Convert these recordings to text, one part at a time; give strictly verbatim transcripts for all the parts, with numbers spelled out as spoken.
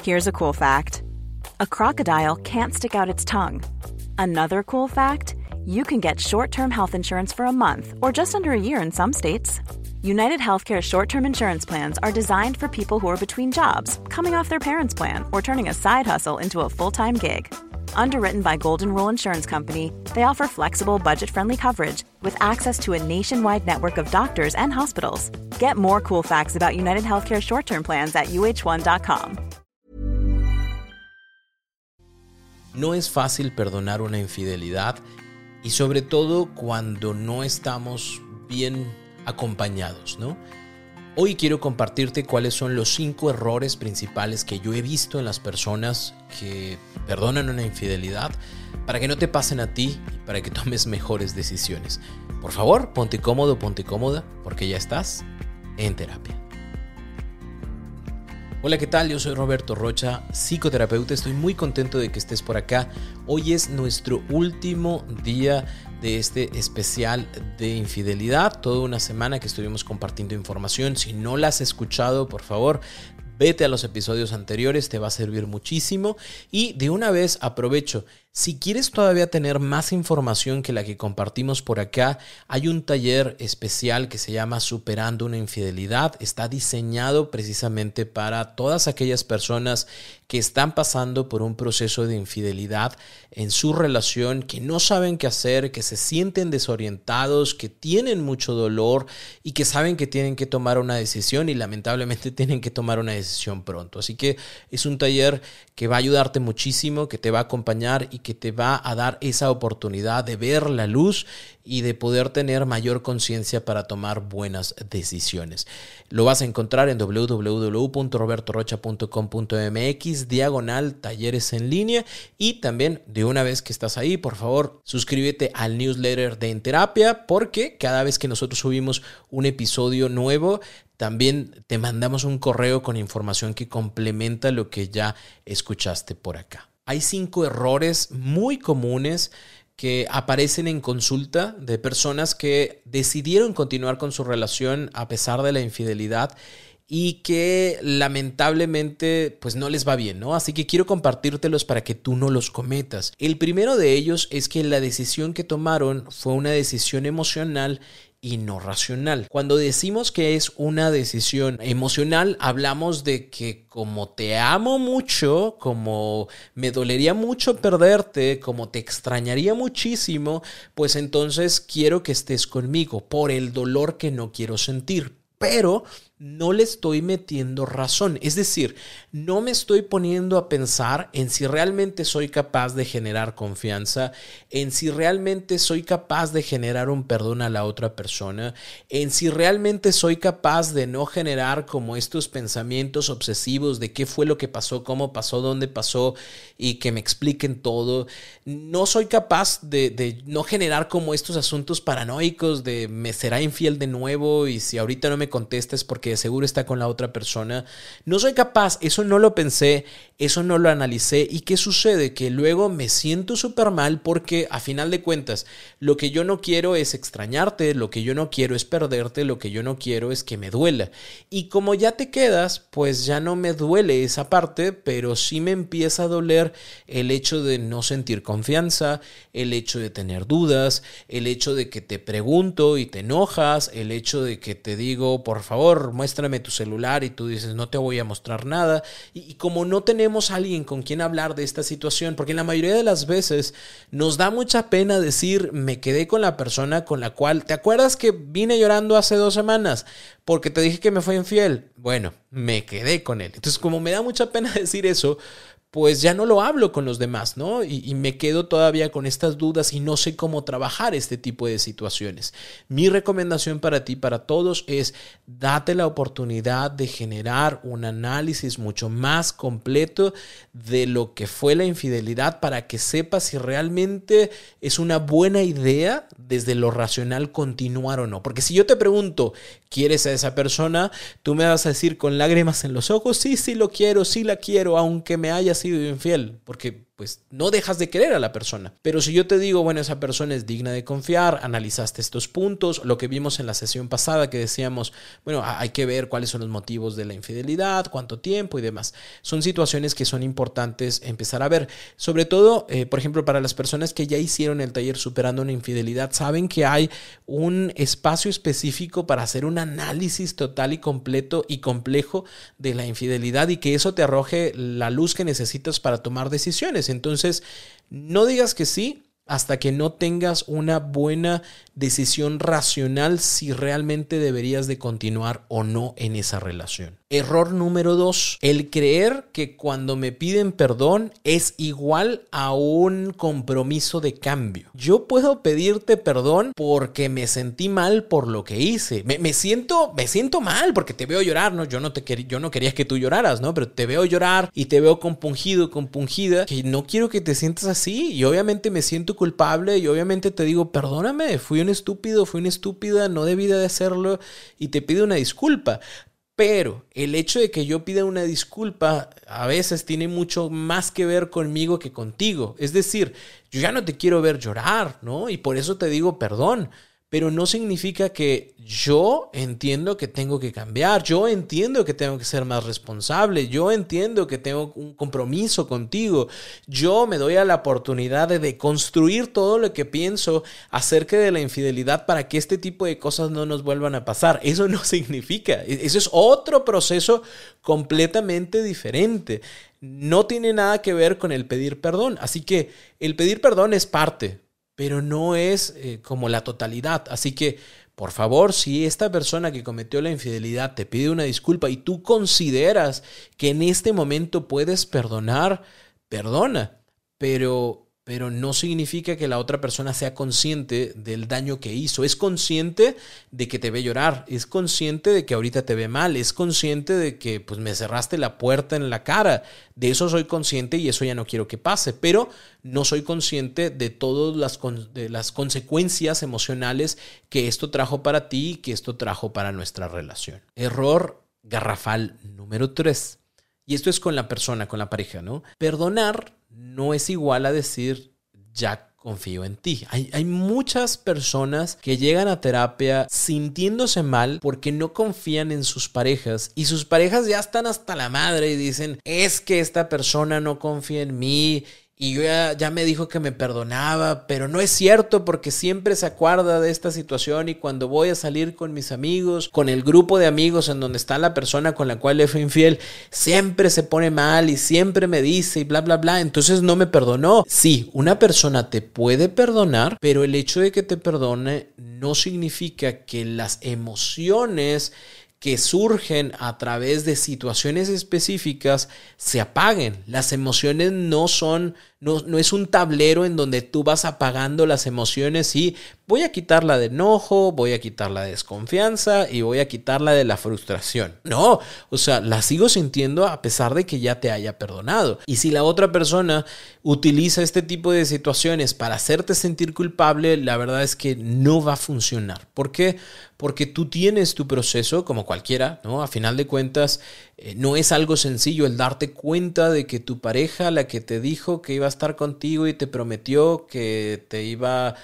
Here's a cool fact. A crocodile can't stick out its tongue. Another cool fact, you can get short-term health insurance for a month or just under a year in some states. United Healthcare short-term insurance plans are designed for people who are between jobs, coming off their parents' plan, or turning a side hustle into a full-time gig. Underwritten by Golden Rule Insurance Company, they offer flexible, budget-friendly coverage with access to a nationwide network of doctors and hospitals. Get more cool facts about United Healthcare short-term plans at U H one dot com. No es fácil perdonar una infidelidad y sobre todo cuando no estamos bien acompañados, ¿no? Hoy quiero compartirte cuáles son los cinco errores principales que yo he visto en las personas que perdonan una infidelidad para que no te pasen a ti y para que tomes mejores decisiones. Por favor, ponte cómodo, ponte cómoda, porque ya estás en terapia. Hola, ¿qué tal? Yo soy Roberto Rocha, psicoterapeuta. Estoy muy contento de que estés por acá. Hoy es nuestro último día de este especial de infidelidad. Toda una semana que estuvimos compartiendo información. Si no la has escuchado, por favor, vete a los episodios anteriores, te va a servir muchísimo. Y de una vez aprovecho, si quieres todavía tener más información que la que compartimos por acá, hay un taller especial que se llama Superando una infidelidad. Está diseñado precisamente para todas aquellas personas que están pasando por un proceso de infidelidad en su relación, que no saben qué hacer, que se sienten desorientados, que tienen mucho dolor y que saben que tienen que tomar una decisión y lamentablemente tienen que tomar una decisión pronto. Así que es un taller que va a ayudarte muchísimo, que te va a acompañar y que te va a dar esa oportunidad de ver la luz y de poder tener mayor conciencia para tomar buenas decisiones. Lo vas a encontrar en w w w punto roberto rocha punto com punto m x diagonal talleres en línea, y también de una vez que estás ahí, por favor, suscríbete al newsletter de En Terapia, porque cada vez que nosotros subimos un episodio nuevo, también te mandamos un correo con información que complementa lo que ya escuchaste por acá. Hay cinco errores muy comunes que aparecen en consulta de personas que decidieron continuar con su relación a pesar de la infidelidad y que lamentablemente pues no les va bien, ¿no? Así que quiero compartírtelos para que tú no los cometas. El primero de ellos es que la decisión que tomaron fue una decisión emocional y no racional. Cuando decimos que es una decisión emocional, hablamos de que como te amo mucho, como me dolería mucho perderte, como te extrañaría muchísimo, pues entonces quiero que estés conmigo por el dolor que no quiero sentir. Pero no le estoy metiendo razón, es decir, no me estoy poniendo a pensar en si realmente soy capaz de generar confianza, en si realmente soy capaz de generar un perdón a la otra persona, en si realmente soy capaz de no generar como estos pensamientos obsesivos de qué fue lo que pasó, cómo pasó, dónde pasó y que me expliquen todo. No soy capaz de, de no generar como estos asuntos paranoicos de me será infiel de nuevo y si ahorita no me contestas porque de seguro está con la otra persona. No soy capaz, eso no lo pensé, eso no lo analicé. ¿Y qué sucede? Que luego me siento súper mal porque a final de cuentas lo que yo no quiero es extrañarte, lo que yo no quiero es perderte, lo que yo no quiero es que me duela. Y como ya te quedas, pues ya no me duele esa parte, pero sí me empieza a doler el hecho de no sentir confianza, el hecho de tener dudas, el hecho de que te pregunto y te enojas, el hecho de que te digo, por favor, muéstrame tu celular y tú dices, no te voy a mostrar nada. Y, y como no tenemos a alguien con quien hablar de esta situación, porque en la mayoría de las veces nos da mucha pena decir, me quedé con la persona con la cual, ¿te acuerdas que vine llorando hace dos semanas porque te dije que me fue infiel? Bueno, me quedé con él. Entonces, como me da mucha pena decir eso, pues ya no lo hablo con los demás, ¿no? Y, y me quedo todavía con estas dudas y no sé cómo trabajar este tipo de situaciones. Mi recomendación para ti, para todos, es date la oportunidad de generar un análisis mucho más completo de lo que fue la infidelidad para que sepas si realmente es una buena idea desde lo racional continuar o no. Porque si yo te pregunto, ¿quieres a esa persona? Tú me vas a decir con lágrimas en los ojos, sí, sí lo quiero, sí la quiero, aunque me haya sido infiel, porque pues no dejas de querer a la persona. Pero si yo te digo, bueno, esa persona es digna de confiar, analizaste estos puntos, lo que vimos en la sesión pasada que decíamos, bueno, hay que ver cuáles son los motivos de la infidelidad, cuánto tiempo y demás. Son situaciones que son importantes empezar a ver. Sobre todo, eh, por ejemplo, para las personas que ya hicieron el taller Superando una Infidelidad, saben que hay un espacio específico para hacer un análisis total y completo y complejo de la infidelidad y que eso te arroje la luz que necesitas para tomar decisiones. Entonces, no digas que sí hasta que no tengas una buena decisión racional si realmente deberías de continuar o no en esa relación. Error número dos, el creer que cuando me piden perdón es igual a un compromiso de cambio. Yo puedo pedirte perdón porque me sentí mal por lo que hice. Me, me siento, me siento mal porque te veo llorar, ¿no? Yo no te quería, yo no quería que tú lloraras, ¿no? Pero te veo llorar y te veo compungido, compungida, que no quiero que te sientas así y obviamente me siento culpable y obviamente te digo, perdóname, fui un estúpido, fui una estúpida, no debí de hacerlo y te pido una disculpa. Pero el hecho de que yo pida una disculpa a veces tiene mucho más que ver conmigo que contigo. Es decir, yo ya no te quiero ver llorar, ¿no? Y por eso te digo perdón. Pero no significa que yo entiendo que tengo que cambiar, yo entiendo que tengo que ser más responsable, yo entiendo que tengo un compromiso contigo, yo me doy a la oportunidad de, de construir todo lo que pienso acerca de la infidelidad para que este tipo de cosas no nos vuelvan a pasar. Eso no significa, eso es otro proceso completamente diferente. No tiene nada que ver con el pedir perdón, así que el pedir perdón es parte, pero no es eh, como la totalidad. Así que, por favor, si esta persona que cometió la infidelidad te pide una disculpa y tú consideras que en este momento puedes perdonar, perdona. Pero, pero no significa que la otra persona sea consciente del daño que hizo. Es consciente de que te ve llorar, es consciente de que ahorita te ve mal, es consciente de que pues, me cerraste la puerta en la cara. De eso soy consciente y eso ya no quiero que pase, pero no soy consciente de todas las, de las consecuencias emocionales que esto trajo para ti y que esto trajo para nuestra relación. Error garrafal número tres. Y esto es con la persona, con la pareja, ¿no? Perdonar no es igual a decir ya confío en ti. Hay, hay muchas personas que llegan a terapia sintiéndose mal porque no confían en sus parejas y sus parejas ya están hasta la madre y dicen, es que esta persona no confía en mí y yo ya, ya me dijo que me perdonaba, pero no es cierto porque siempre se acuerda de esta situación y cuando voy a salir con mis amigos, con el grupo de amigos en donde está la persona con la cual le fui infiel, siempre se pone mal y siempre me dice y bla, bla, bla, entonces no me perdonó. Sí, una persona te puede perdonar, pero el hecho de que te perdone no significa que las emociones que surgen a través de situaciones específicas se apaguen. Las emociones no son, no, no es un tablero en donde tú vas apagando las emociones y voy a quitar la de enojo, voy a quitar la de desconfianza y voy a quitar la de la frustración. No, o sea, la sigo sintiendo a pesar de que ya te haya perdonado. Y si la otra persona utiliza este tipo de situaciones para hacerte sentir culpable, la verdad es que no va a funcionar. ¿Por qué? Porque tú tienes tu proceso como cualquiera, ¿no? A final de cuentas, eh, no es algo sencillo el darte cuenta de que tu pareja, la que te dijo que iba a estar contigo y te prometió que te iba a...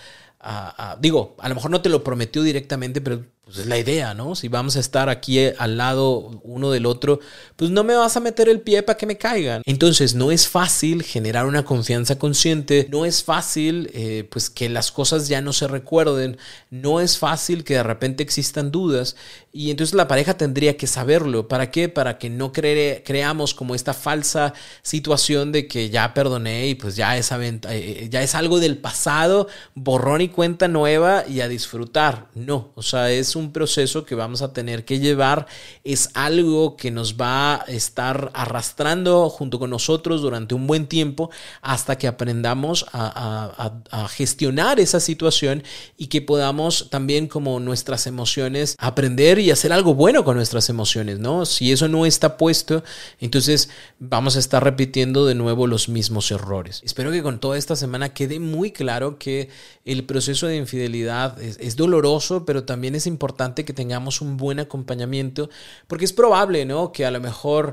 a digo, a lo mejor no te lo prometió directamente, pero pues es la idea, ¿no? Si vamos a estar aquí al lado uno del otro, pues no me vas a meter el pie para que me caigan. Entonces no es fácil generar una confianza consciente, no es fácil eh, pues que las cosas ya no se recuerden, no es fácil que de repente existan dudas y entonces la pareja tendría que saberlo. ¿Para qué? Para que no cre- creamos como esta falsa situación de que ya perdoné y pues ya es, avent- eh, ya es algo del pasado, borrón y cuenta nueva y a disfrutar. No, o sea, es un proceso que vamos a tener que llevar, es algo que nos va a estar arrastrando junto con nosotros durante un buen tiempo hasta que aprendamos a, a, a gestionar esa situación y que podamos también como nuestras emociones aprender y hacer algo bueno con nuestras emociones, ¿no? Si eso no está puesto, entonces vamos a estar repitiendo de nuevo los mismos errores. Espero que con toda esta semana quede muy claro que el proceso de infidelidad es, es doloroso, pero también es importante que tengamos un buen acompañamiento, porque es probable, ¿no? Que a lo mejor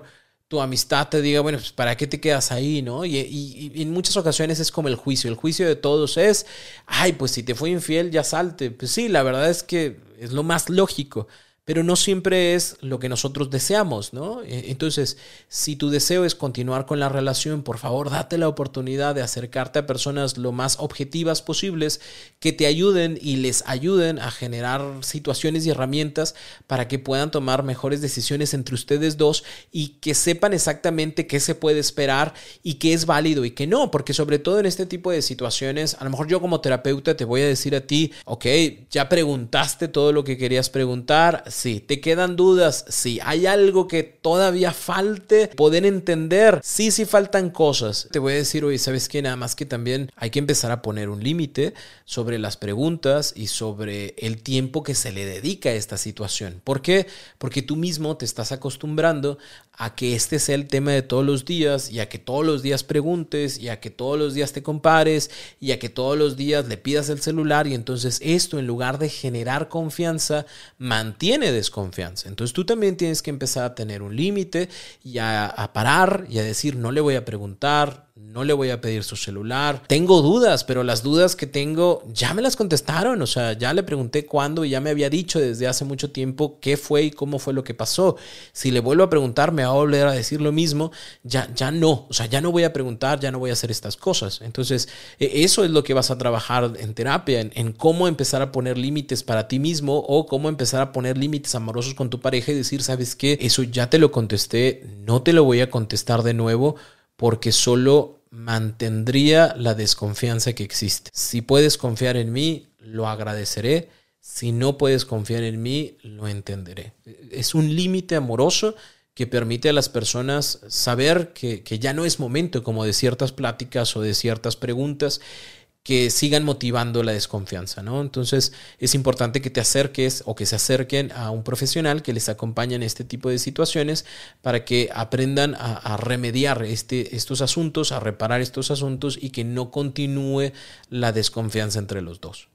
tu amistad te diga, bueno, pues ¿para qué te quedas ahí, no? Y, y, y en muchas ocasiones es como el juicio. El juicio de todos es, ay, pues si te fue infiel, ya salte. Pues sí, la verdad es que es lo más lógico. Pero no siempre es lo que nosotros deseamos, ¿no? Entonces, si tu deseo es continuar con la relación, por favor, date la oportunidad de acercarte a personas lo más objetivas posibles que te ayuden y les ayuden a generar situaciones y herramientas para que puedan tomar mejores decisiones entre ustedes dos y que sepan exactamente qué se puede esperar y qué es válido y qué no, porque sobre todo en este tipo de situaciones, a lo mejor yo como terapeuta te voy a decir a ti, ok, ya preguntaste todo lo que querías preguntar. Sí, ¿te quedan dudas? Sí, ¿hay algo que todavía falte poder entender? Sí, sí faltan cosas. Te voy a decir, oye, ¿sabes qué? Nada más que también hay que empezar a poner un límite sobre las preguntas y sobre el tiempo que se le dedica a esta situación. ¿Por qué? Porque tú mismo te estás acostumbrando a que este sea el tema de todos los días y a que todos los días preguntes y a que todos los días te compares y a que todos los días le pidas el celular y entonces esto en lugar de generar confianza mantiene desconfianza. Entonces tú también tienes que empezar a tener un límite y a, a parar y a decir no le voy a preguntar, no le voy a pedir su celular. Tengo dudas, pero las dudas que tengo ya me las contestaron. O sea, ya le pregunté cuándo y ya me había dicho desde hace mucho tiempo qué fue y cómo fue lo que pasó. Si le vuelvo a preguntar, me va a volver a decir lo mismo. Ya, ya no. O sea, ya no voy a preguntar, ya no voy a hacer estas cosas. Entonces, eso es lo que vas a trabajar en terapia, en, en cómo empezar a poner límites para ti mismo o cómo empezar a poner límites amorosos con tu pareja y decir, ¿sabes qué? Eso ya te lo contesté, no te lo voy a contestar de nuevo, porque solo mantendría la desconfianza que existe. Si puedes confiar en mí, lo agradeceré. Si no puedes confiar en mí, lo entenderé. Es un límite amoroso que permite a las personas saber que, que ya no es momento como de ciertas pláticas o de ciertas preguntas que sigan motivando la desconfianza, ¿no? Entonces es importante que te acerques o que se acerquen a un profesional que les acompañe en este tipo de situaciones para que aprendan a, a remediar este, estos asuntos, a reparar estos asuntos y que no continúe la desconfianza entre los dos.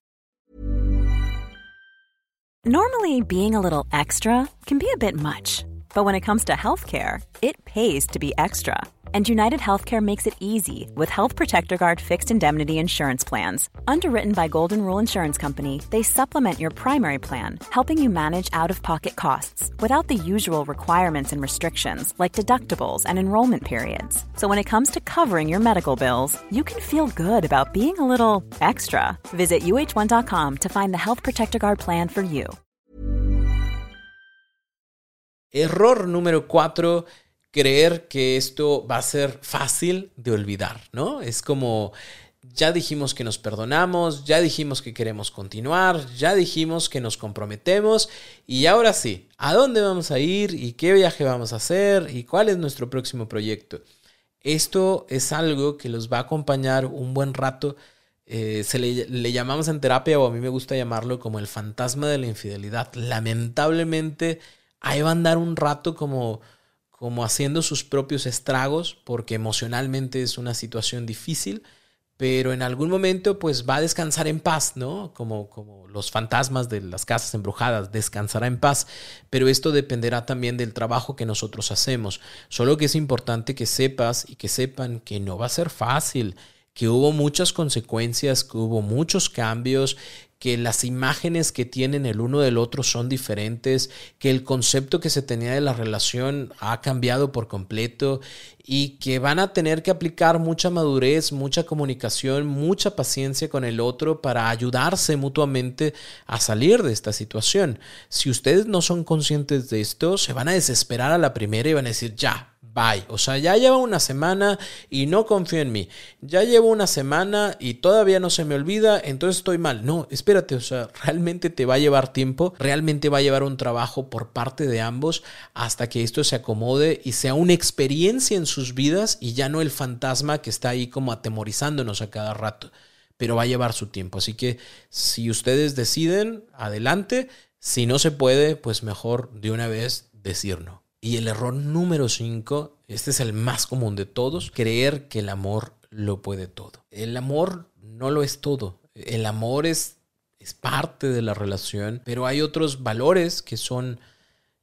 Normally, being a little extra can be a bit much, but when it comes to healthcare, it pays to be extra. And United Healthcare makes it easy with Health Protector Guard fixed indemnity insurance plans. Underwritten by Golden Rule Insurance Company, they supplement your primary plan, helping you manage out-of-pocket costs without the usual requirements and restrictions like deductibles and enrollment periods. So when it comes to covering your medical bills, you can feel good about being a little extra. Visit U H one dot com to find the Health Protector Guard plan for you. Error número cuatro. Creer que esto va a ser fácil de olvidar, ¿no? Es como, ya dijimos que nos perdonamos, ya dijimos que queremos continuar, ya dijimos que nos comprometemos y ahora sí, ¿a dónde vamos a ir? ¿Y qué viaje vamos a hacer? ¿Y cuál es nuestro próximo proyecto? Esto es algo que los va a acompañar un buen rato. Eh, se le, le llamamos en terapia, o a mí me gusta llamarlo como el fantasma de la infidelidad. Lamentablemente, ahí va a andar un rato como... como haciendo sus propios estragos, porque emocionalmente es una situación difícil, pero en algún momento pues va a descansar en paz, ¿no? Como, como los fantasmas de las casas embrujadas, descansará en paz, pero esto dependerá también del trabajo que nosotros hacemos. Solo que es importante que sepas y que sepan que no va a ser fácil, que hubo muchas consecuencias, que hubo muchos cambios, que las imágenes que tienen el uno del otro son diferentes, que el concepto que se tenía de la relación ha cambiado por completo y que van a tener que aplicar mucha madurez, mucha comunicación, mucha paciencia con el otro para ayudarse mutuamente a salir de esta situación. Si ustedes no son conscientes de esto, se van a desesperar a la primera y van a decir ya. Bye. O sea, ya llevo una semana y no confío en mí. Ya llevo una semana y todavía no se me olvida, entonces estoy mal. No, espérate, o sea, realmente te va a llevar tiempo, realmente va a llevar un trabajo por parte de ambos hasta que esto se acomode y sea una experiencia en sus vidas y ya no el fantasma que está ahí como atemorizándonos a cada rato. Pero va a llevar su tiempo. Así que si ustedes deciden, adelante. Si no se puede, pues mejor de una vez decir no. Y el error número cinco, este es el más común de todos, creer que el amor lo puede todo. El amor no lo es todo. El amor es, es parte de la relación, pero hay otros valores que son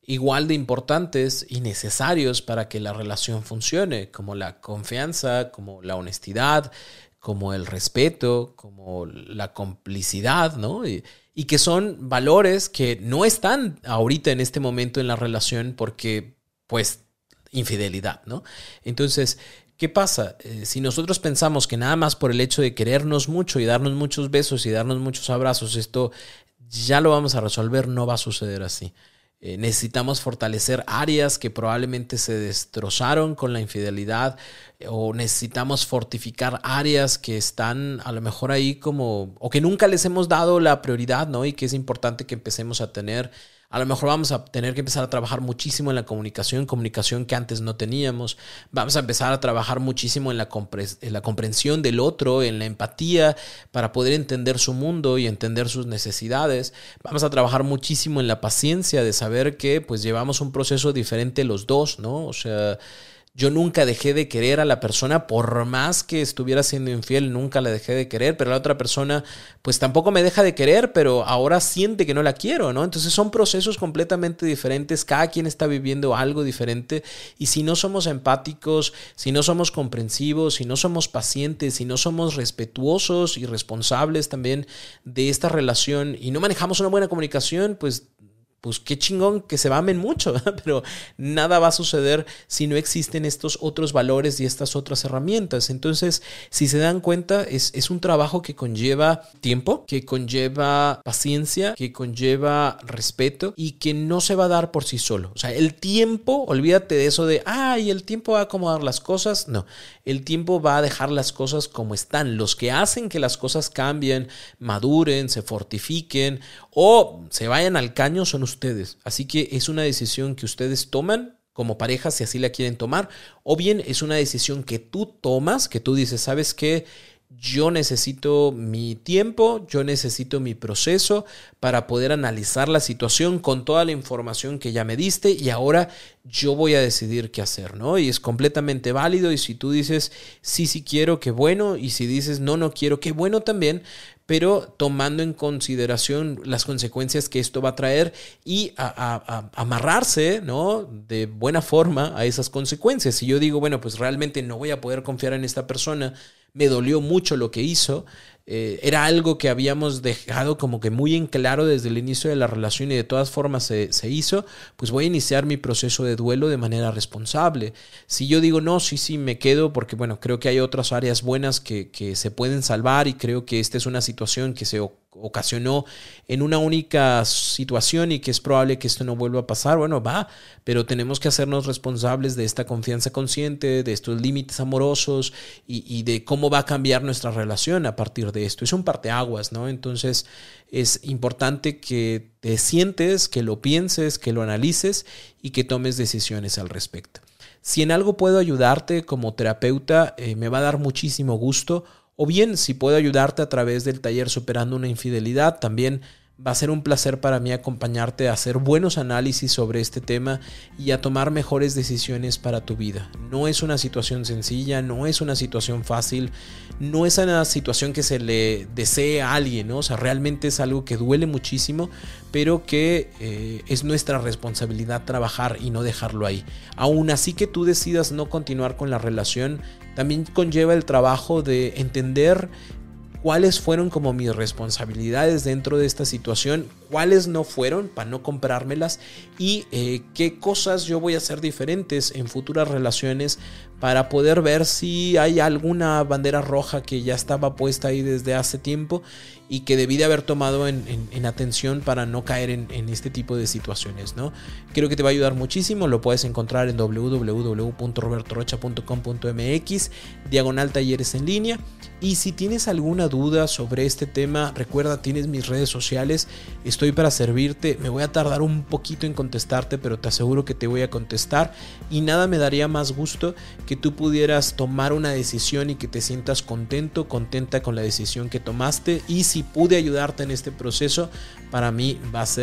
igual de importantes y necesarios para que la relación funcione, como la confianza, como la honestidad, como el respeto, como la complicidad, ¿no? Y, y que son valores que no están ahorita en este momento en la relación porque, pues, infidelidad, ¿no? Entonces, ¿qué pasa? Eh, si nosotros pensamos que nada más por el hecho de querernos mucho y darnos muchos besos y darnos muchos abrazos, esto ya lo vamos a resolver, no va a suceder así. Eh, necesitamos fortalecer áreas que probablemente se destrozaron con la infidelidad, eh, o necesitamos fortificar áreas que están a lo mejor ahí como, o que nunca les hemos dado la prioridad, ¿no? Y que es importante que empecemos a tener. A lo mejor vamos a tener que empezar a trabajar muchísimo en la comunicación, comunicación que antes no teníamos. Vamos a empezar a trabajar muchísimo en la, compre- en la comprensión del otro, en la empatía, para poder entender su mundo y entender sus necesidades. Vamos a trabajar muchísimo en la paciencia de saber que pues llevamos un proceso diferente los dos, ¿no? O sea, yo nunca dejé de querer a la persona, por más que estuviera siendo infiel, nunca la dejé de querer, pero la otra persona pues tampoco me deja de querer, pero ahora siente que no la quiero, ¿no? Entonces son procesos completamente diferentes, cada quien está viviendo algo diferente, y si no somos empáticos, si no somos comprensivos, si no somos pacientes, si no somos respetuosos y responsables también de esta relación y no manejamos una buena comunicación, pues pues qué chingón que se amen mucho, pero nada va a suceder si no existen estos otros valores y estas otras herramientas. Entonces, si se dan cuenta, es, es un trabajo que conlleva tiempo, que conlleva paciencia, que conlleva respeto y que no se va a dar por sí solo. O sea, el tiempo, olvídate de eso de, ay, el tiempo va a acomodar las cosas. No, el tiempo va a dejar las cosas como están. Los que hacen que las cosas cambien, maduren, se fortifiquen o se vayan al caño son ustedes. Así que es una decisión que ustedes toman como pareja si así la quieren tomar, o bien es una decisión que tú tomas, que tú dices, ¿sabes qué? Yo necesito mi tiempo, yo necesito mi proceso para poder analizar la situación con toda la información que ya me diste y ahora yo voy a decidir qué hacer, ¿no? Y es completamente válido, y si tú dices sí, sí quiero, qué bueno, y si dices no, no quiero, qué bueno también, pero tomando en consideración las consecuencias que esto va a traer y a, a, a amarrarse, ¿no? De buena forma a esas consecuencias. Si yo digo, bueno, pues realmente no voy a poder confiar en esta persona, me dolió mucho lo que hizo, eh, era algo que habíamos dejado como que muy en claro desde el inicio de la relación y de todas formas se, se hizo, pues voy a iniciar mi proceso de duelo de manera responsable. Si yo digo, no, sí, sí, me quedo porque, bueno, creo que hay otras áreas buenas que, que se pueden salvar y creo que esta es una situación que se ocasionó en una única situación y que es probable que esto no vuelva a pasar, bueno, va, pero tenemos que hacernos responsables de esta confianza consciente, de estos límites amorosos y, y de cómo va a cambiar nuestra relación a partir de esto. Es un parteaguas, ¿no? Entonces es importante que te sientes, que lo pienses, que lo analices y que tomes decisiones al respecto. Si en algo puedo ayudarte como terapeuta, eh, me va a dar muchísimo gusto. O bien, si puedo ayudarte a través del taller Superando una Infidelidad, también va a ser un placer para mí acompañarte a hacer buenos análisis sobre este tema y a tomar mejores decisiones para tu vida. No es una situación sencilla, no es una situación fácil, no es una situación que se le desee a alguien, ¿no? O sea, realmente es algo que duele muchísimo, pero que eh, es nuestra responsabilidad trabajar y no dejarlo ahí. Aún así que tú decidas no continuar con la relación, también conlleva el trabajo de entender cuáles fueron como mis responsabilidades dentro de esta situación, cuáles no fueron para no comprármelas y eh, qué cosas yo voy a hacer diferentes en futuras relaciones para poder ver si hay alguna bandera roja que ya estaba puesta ahí desde hace tiempo y que debí de haber tomado en, en, en atención para no caer en, en este tipo de situaciones, ¿no? Creo que te va a ayudar muchísimo, lo puedes encontrar en w w w punto roberto rocha punto com punto m x, diagonal talleres en línea. Y si tienes alguna duda sobre este tema, recuerda, tienes mis redes sociales, estoy para servirte, me voy a tardar un poquito en contestarte, pero te aseguro que te voy a contestar y nada me daría más gusto que tú pudieras tomar una decisión y que te sientas contento, contenta con la decisión que tomaste. Y si pude ayudarte en este proceso, para mí va a ser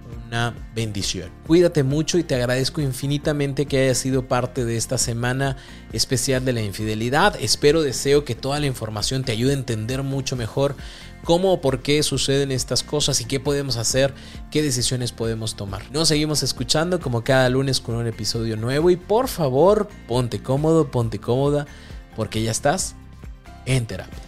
una bendición. Cuídate mucho y te agradezco infinitamente que hayas sido parte de esta semana especial de la infidelidad. Espero, deseo que toda la información te ayude a entender mucho mejor cómo o por qué suceden estas cosas y qué podemos hacer, qué decisiones podemos tomar. Nos seguimos escuchando como cada lunes con un episodio nuevo y por favor, ponte cómodo, ponte cómoda, porque ya estás en terapia.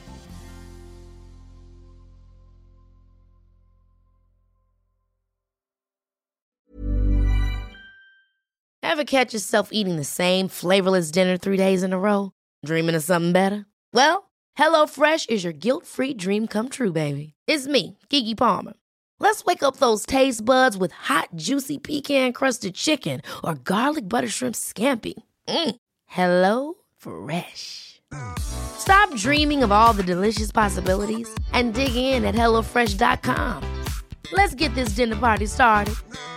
Ever catch yourself eating the same flavorless dinner three days in a row? Dreaming of something better? Well, HelloFresh is your guilt-free dream come true, baby. It's me, Keke Palmer. Let's wake up those taste buds with hot, juicy pecan-crusted chicken or garlic butter shrimp scampi. Mm. Hello Fresh. Stop dreaming of all the delicious possibilities and dig in at hello fresh dot com. Let's get this dinner party started.